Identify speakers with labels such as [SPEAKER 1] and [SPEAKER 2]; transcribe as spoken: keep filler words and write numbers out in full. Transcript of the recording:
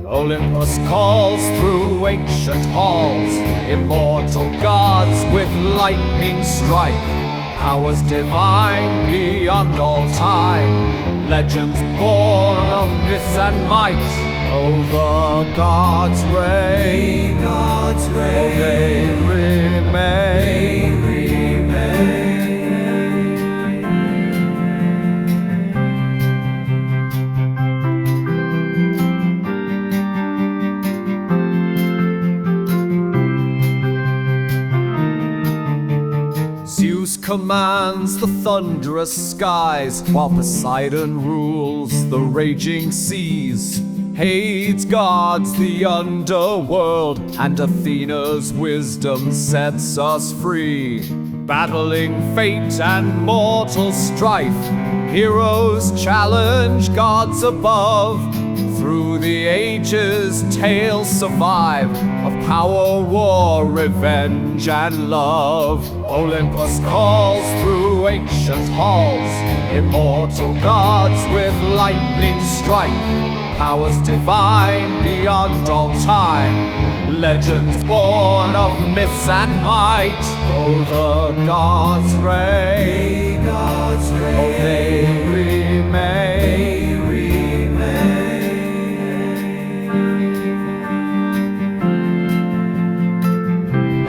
[SPEAKER 1] Olympus calls through ancient halls, immortal gods with lightning strike, powers divine beyond all time, legends born of myths and might. Oh, the gods reign, gods reign, oh, they remain, they remain. Zeus commands the thunderous skies, while Poseidon rules the raging seas. Hades guards the underworld, and Athena's wisdom sets us free. Battling fate and mortal strife, heroes challenge gods above. Through the ages, tales survive of power, war, revenge, and love. Olympus calls through ancient halls, immortal gods with lightning strike, powers divine beyond all time, legends born of myths and might. Oh, the gods reign, oh, they